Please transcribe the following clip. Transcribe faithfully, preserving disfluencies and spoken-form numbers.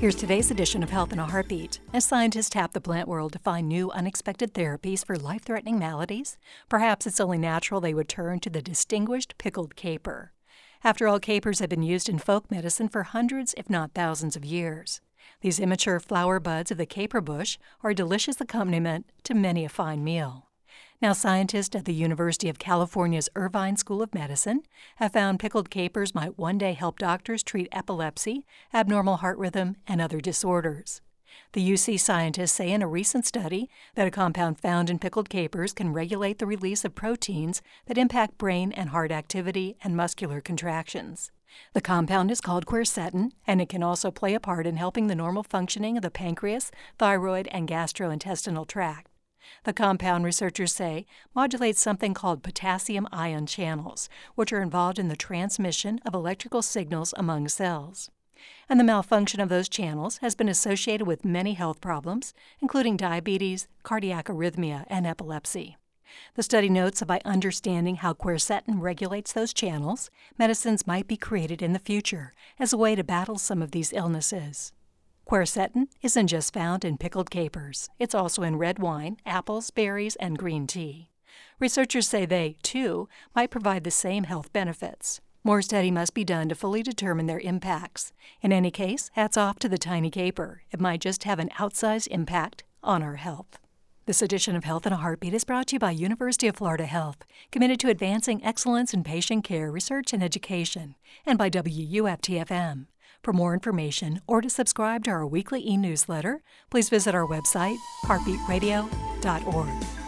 Here's today's edition of Health in a Heartbeat. As scientists tap the plant world to find new, unexpected therapies for life-threatening maladies, perhaps it's only natural they would turn to the distinguished pickled caper. After all, capers have been used in folk medicine for hundreds, if not thousands, of years. These immature flower buds of the caper bush are a delicious accompaniment to many a fine meal. Now, scientists at the University of California's Irvine School of Medicine have found pickled capers might one day help doctors treat epilepsy, abnormal heart rhythm, and other disorders. The U C scientists say in a recent study that a compound found in pickled capers can regulate the release of proteins that impact brain and heart activity and muscular contractions. The compound is called quercetin, and it can also play a part in helping the normal functioning of the pancreas, thyroid, and gastrointestinal tract. The compound, researchers say, modulates something called potassium ion channels, which are involved in the transmission of electrical signals among cells. And the malfunction of those channels has been associated with many health problems, including diabetes, cardiac arrhythmia, and epilepsy. The study notes that by understanding how quercetin regulates those channels, medicines might be created in the future as a way to battle some of these illnesses. Quercetin isn't just found in pickled capers. It's also in red wine, apples, berries, and green tea. Researchers say they, too, might provide the same health benefits. More study must be done to fully determine their impacts. In any case, hats off to the tiny caper. It might just have an outsized impact on our health. This edition of Health in a Heartbeat is brought to you by University of Florida Health, committed to advancing excellence in patient care, research, and education, and by W U F T F M. For more information or to subscribe to our weekly e-newsletter, please visit our website, heartbeat radio dot org.